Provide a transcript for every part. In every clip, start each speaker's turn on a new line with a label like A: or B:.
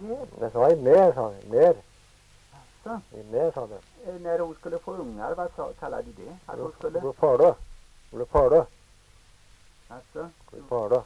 A: det?
B: Det sa i mer, sa det. Mer.
A: Så.
B: I mer, sa det.
A: När hon skulle få ungar, kallade de det? Att hon skulle...
B: Bli före. Bli före.
A: Alltså,
B: Bli före.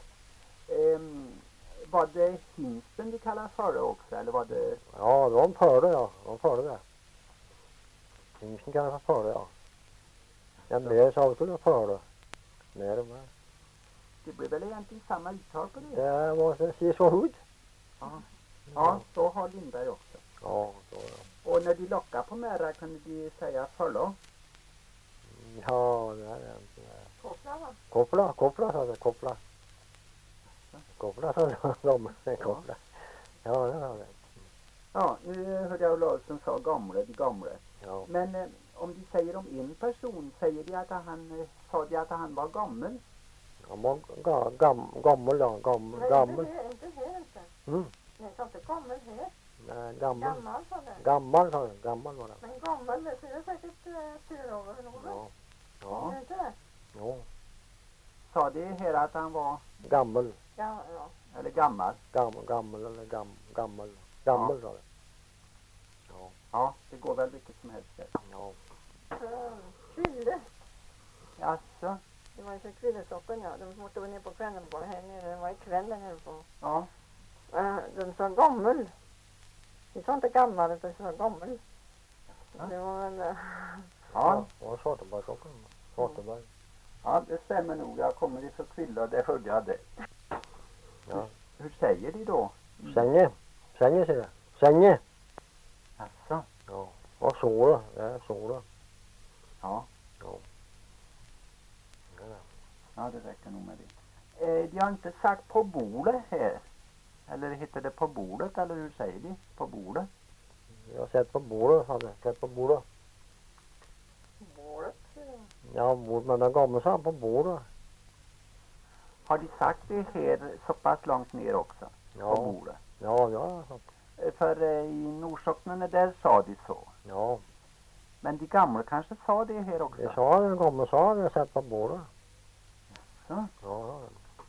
A: var det hingsten de kallar före också? Eller var det...
B: Ja, de före, ja. De före det. Hingsten kallar för före, ja. Ja, mer sa vi skulle före. Mer och mer.
A: Det blir väl egentligen samma uttal på det?
B: Det måste se så ut.
A: Ja. Ja, så har Lindberg också.
B: Ja, så ja.
A: Och när de lockar på mera kunde de säga förlå.
B: Ja, det är inte.
C: Koppla va?
B: Koppla sa det, koppla. Koppla sa de, koppla. Ja, det var det.
A: Ja, nu hörde jag Ulla Olsson sa de gamle.
B: Ja.
A: Men om de säger om en person, säger de att sa de att han var gammal?
B: Gammel, ja, gammel.
C: Nej, inte här inte.
B: Mm.
C: Nej, sa inte gammal här.
B: Nej, gammel.
C: Gammal sa det.
B: Gammal sa det, gammal var det.
C: Men gammal, det är säkert 4 år eller något.
B: Ja.
C: Ja.
B: Ja.
C: Inte det?
B: Ja.
A: Sa de här att han var,
B: Gammel.
C: Ja.
A: eller gammal?
B: Gammel eller gammal. Gammel sa det. Ja.
A: Ja, det går väl vilket som helst där.
B: Ja.
C: Kville.
A: Alltså,
C: Det var ju så kvillestocken, ja. De måste vara ner på kvällen bara här nere. Det var i kvällen här på.
A: ja.
C: De sa gammal. De sa inte gammal, utan de sa gammal.
A: Ja.
C: Det var väl...
A: Ja,
B: Och Svartenbergssocken. Svartenberg.
A: ja, det stämmer nog. Jag kommer ifrån Kvilla, det hörde jag det.
B: Ja.
A: Hur säger de då?
B: Sänge. Sänge säger det. Sänge.
A: Alltså,
B: Ja. Och såra. Det är såra.
A: ja.
B: Ja.
A: Ja, det räcker nog med det. De har inte sagt på bordet här. Eller heter det på bordet, eller hur säger de? På bordet?
B: Jag har sett på bordet, hade sett på bordet.
C: Målet.
B: Ja, men den gamla sa på bordet.
A: Har de sagt det här så pass långt ner också?
B: Ja.
A: På bordet?
B: Ja, ja.
A: För i Norsocknen där sa de så.
B: Ja.
A: Men de gamla kanske sa det här också?
B: Det sa den gamla sa det, jag sett på bordet.
A: Så.
B: Ja.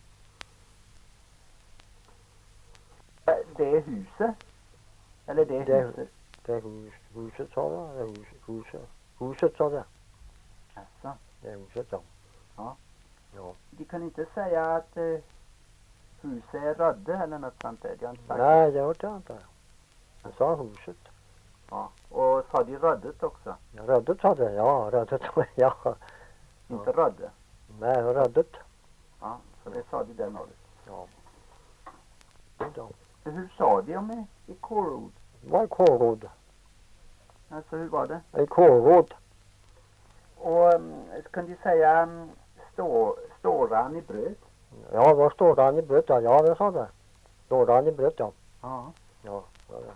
A: Det är huset? Eller det är huset?
B: Det är huset sa det. Det är huset sa det.
A: Alltså.
B: Det är huset, ja.
A: Ja.
B: Ja.
A: De kan inte säga att huset är rödde eller något sånt där. De har inte sagt
B: Nej, det hörde jag inte. Jag sa huset.
A: Ja. Och sa de röddet också?
B: Ja, röddet sa det, ja. Röddet, ja.
A: Inte rödde?
B: Nej, röddet.
A: Ja, så det sa de där norrut.
B: Ja. Ja.
A: Hur sa de om i kårord?
B: Det var kårråd.
A: Alltså hur var det?
B: En kårråd.
A: Och kunde de säga ståran i bröd?
B: Ja, vad står det i bröd? Ja, det sa det. Står det i bröd, ja.
A: Ja.
B: Ja, det.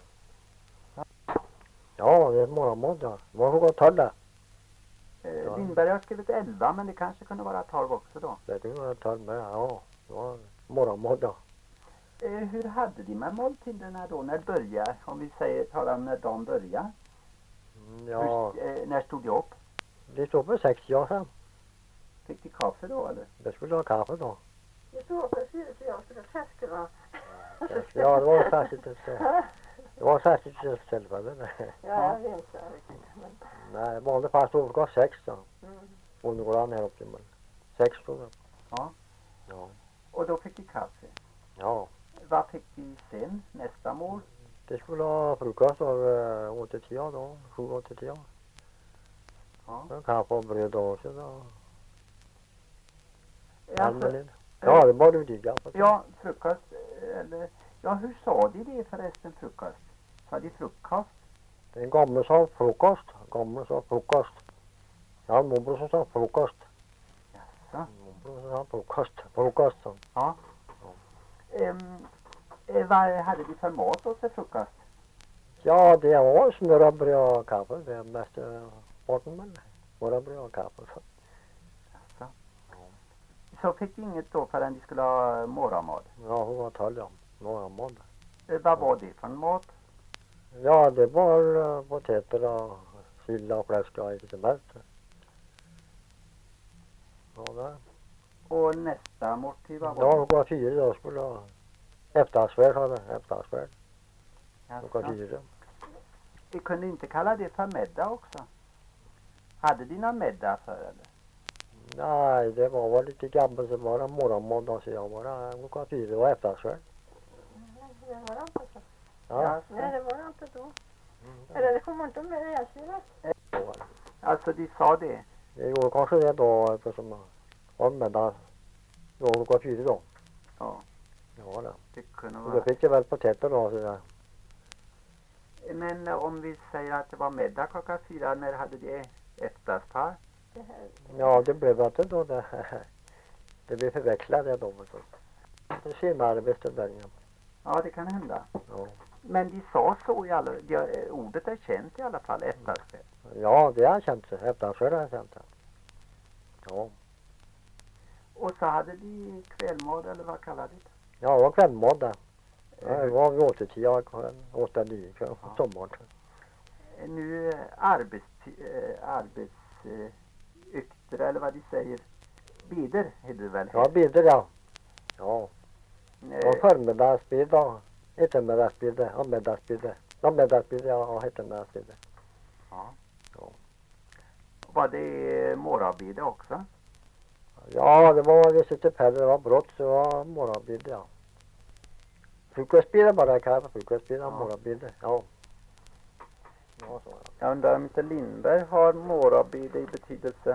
B: Ja, det är morgonmål, ja. Vad har gått det? Ja.
A: Lindberg har skrivit 11, men det kanske kunde vara 12 också då.
B: Det kunde vara 12 med, ja. Det var morgonmål, ja.
A: Hur hade de med måltiderna då när det började? Om vi talar om när de började.
B: Ja,
A: När stod de upp?
B: det stod för 60 år sedan.
A: Fick de kaffe då eller?
B: Det skulle ha kaffe då.
C: Jag tror också att jag skulle träska va.
B: Ja, det var särskilt ett tillfälle.
C: Ja, jag vet inte riktigt. Men...
B: Nej, vanligt fast stod det 6 då.
C: Mm.
B: Och nu går han här upp till mig. 6 stod det.
A: Ja.
B: Ja.
A: Och då fick de kaffe.
B: Ja.
A: Vad fick de sen? Nästa mål?
B: Det skulle ha frukost av 8-10 då. 7-8-10.
A: Ja.
B: Kaffe och bröd och så då.
A: Alltså,
B: Ja, det var det diga.
A: ja, frukost. Eller, ja, hur sa de det förresten, frukost? Sa de frukost?
B: Den gamla sa frukost. Gamla sa frukost. Ja, morbror som sa frukost.
A: Jaså?
B: Morbror sa frukost. Frukost.
A: Ja. Vad hade de för mat åt sig frukost?
B: Ja, det var smörrebröd och kaffe. Det är mest sporten men. Smörrebröd och kaffe.
A: Jaså? Så fick de inget då förrän de skulle ha morgonmat?
B: Ja, hon var 12 ja. Morgonmål.
A: Vad var det för en mat?
B: Ja, det var potäter och sill och fläsk och lite som helst. Ja, där.
A: Och nästa måltid, vad var
B: Ja,
A: det?
B: hon var 4 då skulle ha efterfärd, sa det. Efterfärd. klockan 4.
A: Vi kunde inte kalla det för middag också. Hade dina middag för eller?
B: Nej, det var väl lite gammalt så var det morgonmåndag så jag var klockan 4 och efterskväll.
C: Det var det inte så.
B: Ja.
C: Nej, det var det inte då. Eller det kommer inte med det jag.
A: Alltså de sa det.
B: Det gjorde kanske det då eftersom middag då klockan 4 då.
A: Ja,
B: Ja, det.
A: det kunde
B: Och då
A: vara.
B: fick jag väl potäter då så där.
A: Men om vi säger att det var middag klockan 4, när hade de efterspar?
B: Ja, det blev inte då det. Det blev förväxlat det då. Det senare beställningen.
A: Ja, det kan hända.
B: Ja.
A: Men de sa så i alla, ordet är känt i alla fall, efterspel.
B: Ja, det har jag känt. Efterskväll har jag känt. Ja.
A: Och så hade de kvällmål eller vad kallar det?
B: Ja, det var kvällmål där. Ja, det var vid 8-10, 8-9 kväll på sommaren.
A: Nu arbetsykter eller vad de säger. Bider heter det väl?
B: Ja, bilder ja. Ja,
A: Eh,
B: och förmiddagsbilder, eftermiddagsbilder, och middagsbilder. Ja, middagsbilder ja, och eftermiddagsbilder.
A: ja.
B: Ja.
A: Var det morgonbider också?
B: Ja, det var vissa tillfällen det var brott så var morgonbilder ja. Frukostbilder bara, kallar frukostbilder och
A: Ja.
B: morgonbilder. Ja. Ja, så ja.
A: Jag undrar om inte Lindberg har morgonbider i betydelse.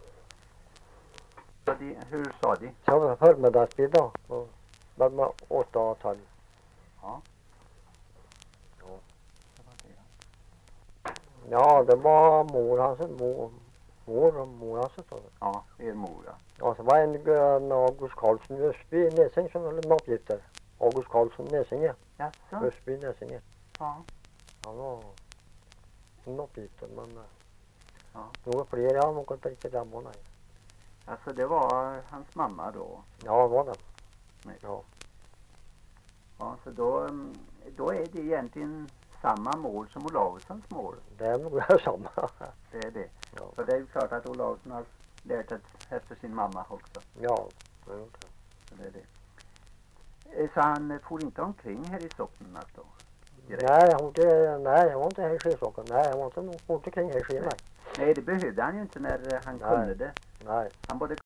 A: Hur sa de?
B: Så var det förmiddagsbilder och mellan 8 och 12.
A: Ja.
B: Ja.
A: Det var det.
B: Ja, det var mor hans sa det.
A: Ja, er mor ja.
B: Ja, så var en August Karlsson i Ösby, Näsing som höll med uppgifter. August Karlsson, Näsinge.
A: Jaså?
B: Ösby, Näsinge.
A: Ja.
B: Han var en uppgifter, men
A: Ja.
B: några fler jag har nog inte riktigt gammal, nej.
A: Alltså det var hans mamma då.
B: Ja, det var det.
A: Nej.
B: Ja.
A: Ja, så då är det egentligen samma mål som Olavssons mål.
B: Det är nog samma.
A: Det är det.
B: Ja.
A: För det är ju klart att Olavsson har lärt det efter sin mamma också.
B: Ja, det är det.
A: Så det är det. Så han får inte omkring här i socknen då? Direkt.
B: Nej, jag var inte här i Skisocken. Nej, jag var inte kring här i Skien, nej.
A: Nej, det behövde han ju inte när han
B: Nej.
A: kunde det.
B: Nej.
A: Han både